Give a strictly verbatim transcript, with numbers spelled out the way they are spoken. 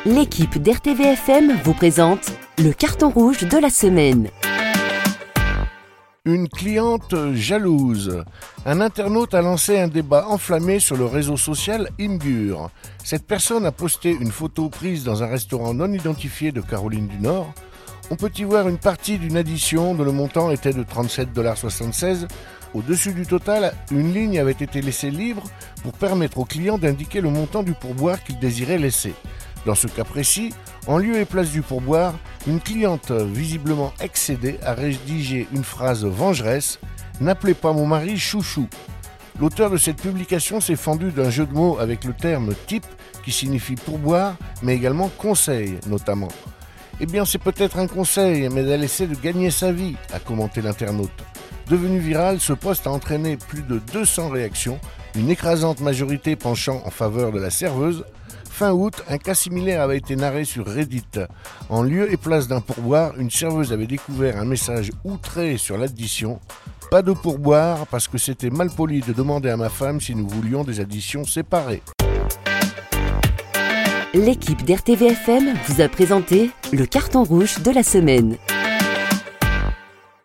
L'équipe d'R T V F M vous présente le carton rouge de la semaine. Une cliente jalouse. Un internaute a lancé un débat enflammé sur le réseau social Imgur. Cette personne a posté une photo prise dans un restaurant non identifié de Caroline du Nord. On peut y voir une partie d'une addition dont le montant était de trente-sept dollars soixante-seize. Au-dessus du total, une ligne avait été laissée libre pour permettre au client d'indiquer le montant du pourboire qu'il désirait laisser. Dans ce cas précis, en lieu et place du pourboire, une cliente visiblement excédée a rédigé une phrase vengeresse « N'appelez pas mon mari chouchou ». L'auteur de cette publication s'est fendu d'un jeu de mots avec le terme « type » qui signifie pourboire, mais également conseil notamment. Eh bien c'est peut-être un conseil, mais elle essaie de gagner sa vie, a commenté l'internaute. Devenu viral, ce post a entraîné plus de deux cents réactions, une écrasante majorité penchant en faveur de la serveuse. Fin août, un cas similaire avait été narré sur Reddit. En lieu et place d'un pourboire, une serveuse avait découvert un message outré sur l'addition. Pas de pourboire parce que c'était malpoli de demander à ma femme si nous voulions des additions séparées. L'équipe d'R T V F M vous a présenté le carton rouge de la semaine.